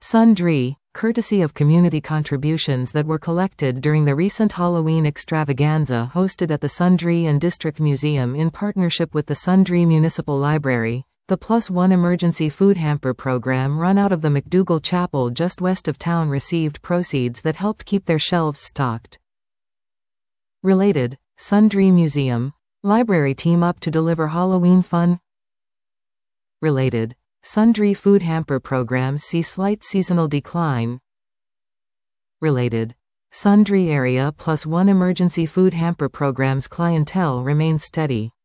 Sundry, courtesy of community contributions that were collected during the recent Halloween extravaganza hosted at the Sundry and District Museum in partnership with the Sundry Municipal Library. The +1 emergency food hamper program run out of the McDougall Chapel just west of town received proceeds that helped keep their shelves stocked. Related, Sundry Museum. Library team up to deliver Halloween fun. Related, Sundry food hamper programs see slight seasonal decline. Related, Sundry area +1 emergency food hamper programs clientele remains steady.